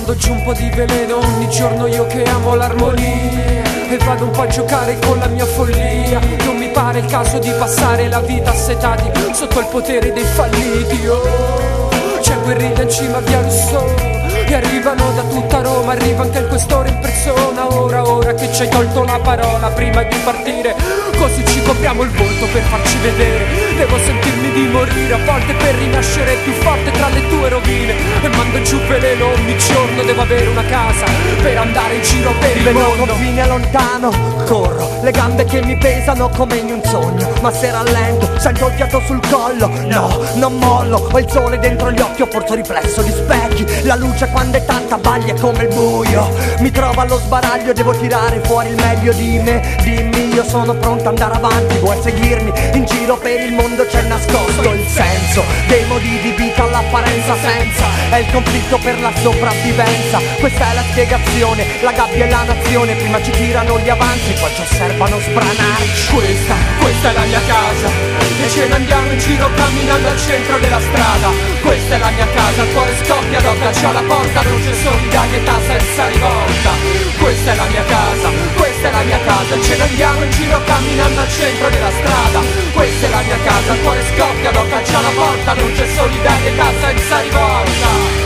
mando giù un po' di veleno ogni giorno, io che amo l'armonia, e vado un po' a giocare con la mia follia. Non mi pare il caso di passare la vita assetati sotto il potere dei falliti. Oh, c'è guerriglia in cima a via Rousseau e arrivano da tutta Roma, arriva anche il questore in persona. Ora che ci hai tolto la parola prima di partire, così ci copriamo il volto per farci vedere. Devo sentirmi di morire a volte per rinascere più forte tra le tue rovine, e mando giù veleno ogni giorno. Devo avere una casa per andare in giro per il mondo. Confine lontano, corro, le gambe che mi pesano come in un sogno, ma se rallento sento il fiato sul collo. No, non mollo, ho il sole dentro gli occhi, ho forse riflesso di specchi. La luce quando è tanta baglia è come il buio, mi trovo allo sbaraglio, devo tirare fuori il meglio di me. Dimmi, io sono pronto ad andare avanti, vuoi seguirmi? In giro per il mondo c'è nascosto il senso dei modi di vita, l'apparenza senza, è il conflitto per la sopravvivenza. Questa è la spiegazione, la gabbia e la nazione, prima ci tirano gli avanzi, poi ci osservano sbranarci. Questa è la mia casa, e ce ne andiamo in giro camminando al centro della strada. Questa è la mia casa, il cuore scoppia, do calcio alla porta, non c'è solidarietà senza rivolta. Questa è la mia casa, questa è la mia casa, e ce ne andiamo in giro camminando al centro della strada. Questa è la mia casa, il cuore scoppia, do calcio alla porta, non c'è solidarietà senza rivolta.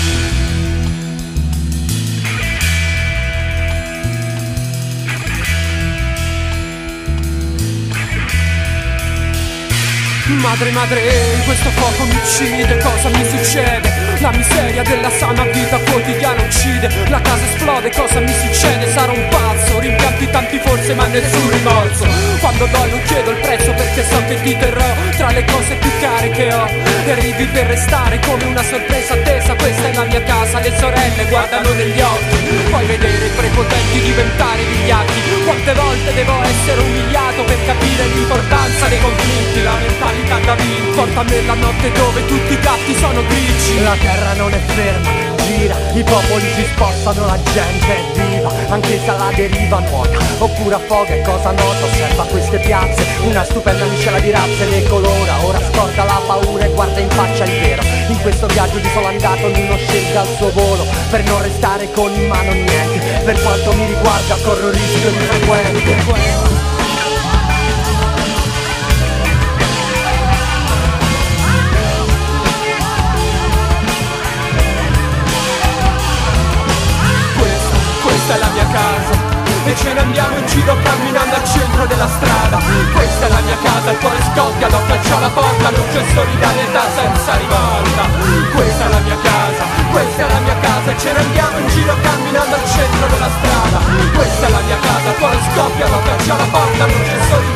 Madre, questo fuoco mi uccide, cosa mi succede? La miseria della sana vita quotidiana uccide. La casa esplode, cosa mi succede? Sarò un pazzo, rimpianti tanti forse ma nessun rimorso. Quando do non chiedo il prezzo perché so che ti terrò tra le cose più care che ho, e arrivi per restare come una sorpresa attesa. Questa è la mia casa, le sorelle guardano negli occhi, puoi vedere i prepotenti diventare vigliacchi. Quante volte devo essere umiliato per capire l'importanza dei conflitti, la mentalità da vinto. Porta nella notte dove tutti i gatti sono grigi. La terra non è ferma, gira, i popoli si spostano, la gente è viva, anche se alla deriva nuota oppure affoga. E cosa nota? Osserva queste piazze, una stupenda miscela di razze le colora. Ora scorda la paura e guarda in faccia il vero. In questo viaggio di solo andato ognuno scelga il suo volo, per non restare con in mano niente. Per quanto mi riguarda corro rischio di frequente. Questa è la mia casa, e ce ne andiamo in giro camminando al centro della strada. Questa è la mia casa, il cuore scoppia, do calcio alla porta, non c'è solidarietà senza rivolta. Questa è la mia casa, questa è la mia casa, e ce ne andiamo in giro camminando al centro della strada. Questa è la mia casa, il cuore scoppia, do calcio alla porta, non c'è solidarietà.